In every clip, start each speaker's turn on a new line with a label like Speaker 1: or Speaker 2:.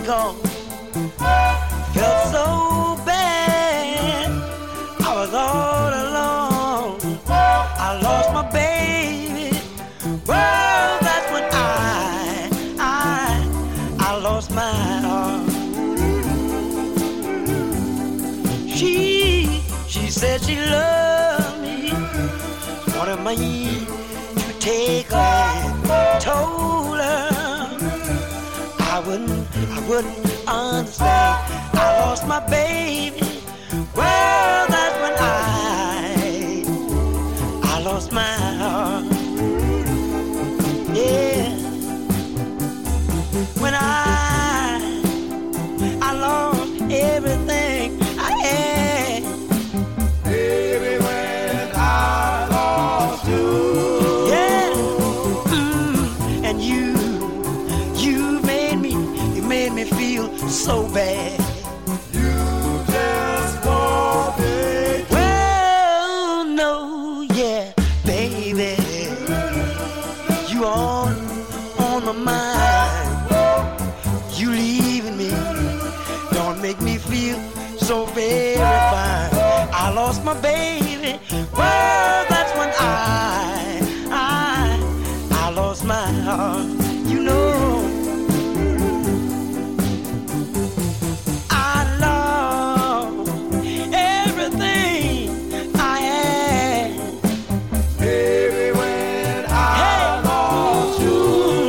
Speaker 1: gone. Felt so bad. I was all alone. I lost my baby. Well, that's when I lost my heart. She said she loved me. Wanted me to take her and told her I wouldn't understand. I lost my baby. Well, that's when I lost my heart. Yeah. When I lost everything I had.
Speaker 2: Baby, when I lost you.
Speaker 1: Yeah. And you made me feel so bad.
Speaker 2: You just want me.
Speaker 1: Well, no, yeah, baby. You on my mind. You leaving me don't make me feel so very fine. I lost my baby. Well, that's when I lost my heart. You know, I lost everything I had.
Speaker 2: Baby, when I lost you.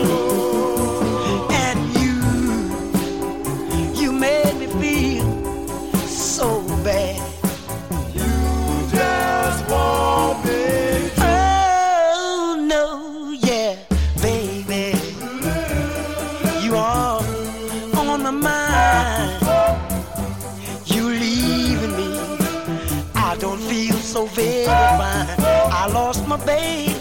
Speaker 1: And you made me feel so bad.
Speaker 2: You just want me.
Speaker 1: Oh no, yeah, baby, you are on my mind. You leaving me, I don't feel so very fine. I lost my baby.